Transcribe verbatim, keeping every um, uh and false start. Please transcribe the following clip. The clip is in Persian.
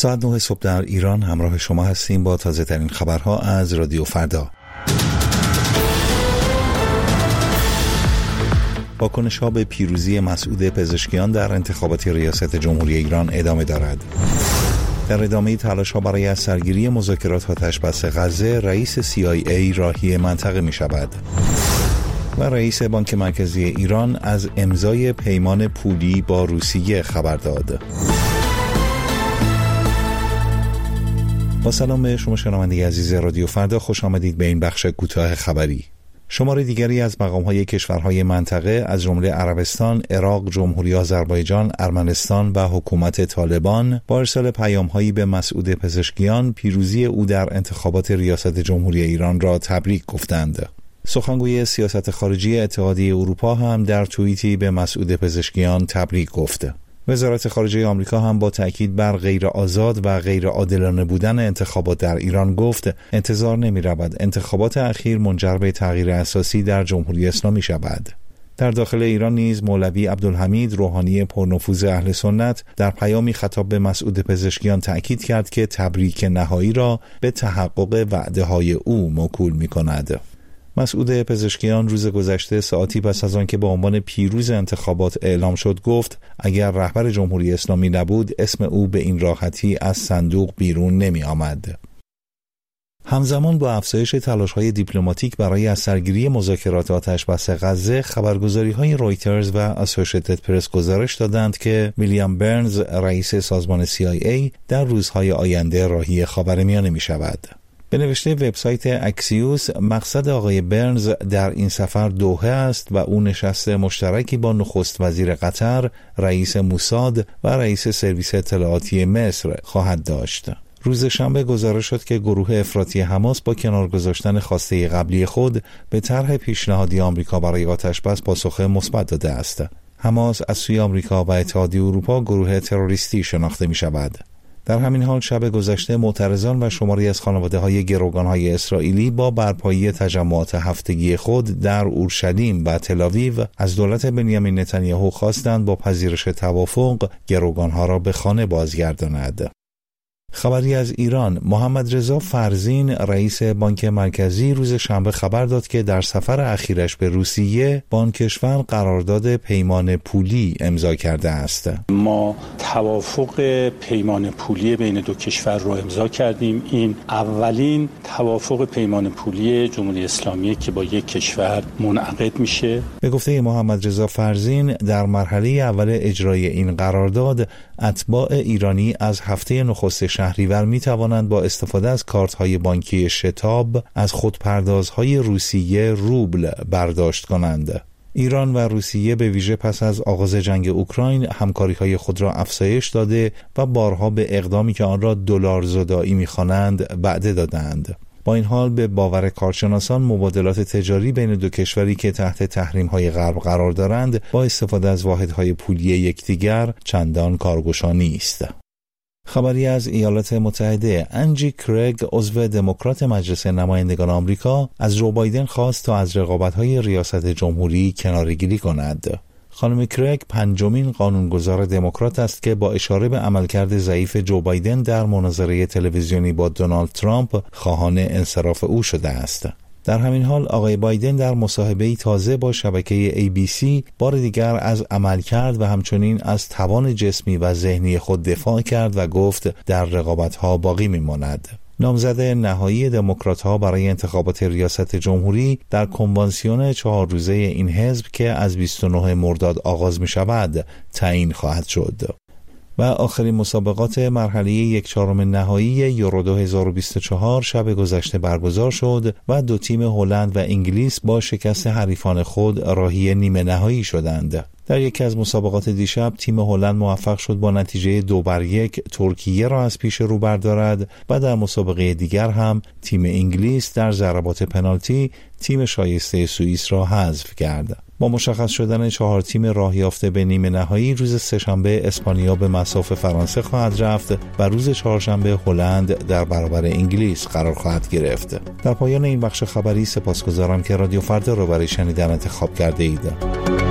ساعت نه صبح در ایران همراه شما هستیم با تازه ترین خبرها از رادیو فردا. واکنش‌ها به پیروزی مسعود پزشکیان در انتخابات ریاست جمهوری ایران ادامه دارد. در ادامه تلاش‌ها برای از سرگیری مذاکرات آتش‌بس غزه، رئیس سی آی ای راهی منطقه می‌شود. و رئیس بانک مرکزی ایران از امضای پیمان پولی با روسیه خبر داد. با سلام به شما شنونده عزیز رادیو فردا، خوش آمدید به این بخش کوتاه خبری. شماره دیگری از مقام‌های کشورهای منطقه از جمله عربستان، عراق، جمهوری آذربایجان، ارمنستان و حکومت طالبان با ارسال پیام‌هایی به مسعود پزشکیان پیروزی او در انتخابات ریاست جمهوری ایران را تبریک گفتند. سخنگوی سیاست خارجی اتحادیه اروپا هم در توییتی به مسعود پزشکیان تبریک گفت. وزارت خارجه آمریکا هم با تأکید بر غیر آزاد و غیر عادلانه بودن انتخابات در ایران گفت انتظار نمی رود انتخابات اخیر منجر به تغییر اساسی در جمهوری اسلامی شود. در داخل ایران نیز مولوی عبدالحمید روحانی پرنفوذ اهل سنت در پیامی خطاب به مسعود پزشکیان تأکید کرد که تبریک نهایی را به تحقق وعده های او موکول می کند. مسعود پزشکیان روز گذشته ساعتی پس از آن که به عنوان پیروز انتخابات اعلام شد گفت اگر رهبر جمهوری اسلامی نبود اسم او به این راحتی از صندوق بیرون نمی آمد. همزمان با افزایش تلاش‌های دیپلماتیک برای از سرگیری مذاکرات آتش‌بس غزه، خبرگزاری‌های رویترز و اسوسییتد پرس گزارش دادند که ویلیام برنز رئیس سازمان سی آی ای در روزهای آینده راهی خاورمیانه می‌شود. به نوشته وبسایت اکسیوس، مقصد آقای برنز در این سفر دوحه است و او نشست مشترکی با نخست وزیر قطر، رئیس موساد و رئیس سرویس اطلاعاتی مصر خواهد داشت. روز شنبه گزارش شد که گروه افراطی حماس با کنار گذاشتن خواسته قبلی خود به طرح پیشنهادی آمریکا برای آتش‌بس پاسخ مثبت داده است. حماس از سوی آمریکا و اتحادیه اروپا گروه تروریستی شناخته می شود. در همین حال شب گذشته معترضان و شماری از خانواده‌های گروگان‌های اسرائیلی با برپایی تجمعات هفتگی خود در اورشلیم و تل‌آویو از دولت بنیامین نتانیاهو خواستند با پذیرش توافق گروگان‌ها را به خانه بازگرداند. خبری از ایران، محمد رضا فرزین رئیس بانک مرکزی روز شنبه خبر داد که در سفر اخیرش به روسیه با آن کشور قرارداد پیمان پولی امضا کرده است. ما توافق پیمان پولی بین دو کشور را امضا کردیم. این اولین توافق پیمان پولی جمهوری اسلامی که با یک کشور منعقد میشه. به گفته محمد رضا فرزین در مرحله اول اجرای این قرارداد اتباع ایرانی از هفته نخست شهریور می توانند با استفاده از کارت‌های بانکی شتاب از خودپردازهای روسیه روبل برداشت کنند. ایران و روسیه به ویژه پس از آغاز جنگ اوکراین همکاری‌های خود را افزایش داده و بارها به اقدامی که آن را دلار زدایی می‌خوانند وعده دادند. با این حال به باور کارشناسان مبادلات تجاری بین دو کشوری که تحت تحریم‌های غرب قرار دارند با استفاده از واحدهای پولی یکدیگر چندان کارگشا نیست. خبری از ایالات متحده، انجی کرگ عضو دموکرات مجلس نمایندگان آمریکا از جو بایدن خواست تا از رقابت‌های ریاست جمهوری کناره‌گیری کند. خانم کرگ پنجمین قانونگذار دموکرات است که با اشاره به عملکرد ضعیف جو بایدن در مناظره تلویزیونی با دونالد ترامپ خواهان انصراف او شده است. در همین حال آقای بایدن در مصاحبه‌ای تازه با شبکه ای بی سی بار دیگر از عملکرد و همچنین از توان جسمی و ذهنی خود دفاع کرد و گفت در رقابت‌ها باقی می‌ماند. نامزد نهایی دموکرات‌ها برای انتخابات ریاست جمهوری در کنوانسیون چهار روزه این حزب که از بیست و نه مرداد آغاز می‌شود تعیین خواهد شد. و آخرین مسابقات مرحله یک چهارم نهایی یورو دو هزار و بیست و چهار شب گذشته برگزار شد و دو تیم هلند و انگلیس با شکست حریفان خود راهی نیمه نهایی شدند. در یکی از مسابقات دیشب تیم هلند موفق شد با نتیجه دو بر یک ترکیه را از پیش رو بردارد و در مسابقه دیگر هم تیم انگلیس در ضربات پنالتی تیم شایسته سوئیس را حذف کرد. با مشخص شدن چهار تیم راه یافته به نیمه نهایی روز سه‌شنبه اسپانیا به مصاف فرانسه خواهد رفت و روز چهارشنبه هلند در برابر انگلیس قرار خواهد گرفت. در پایان این بخش خبری سپاسگزارم که رادیو فردا را برای شنیدن انتخاب کرده اید.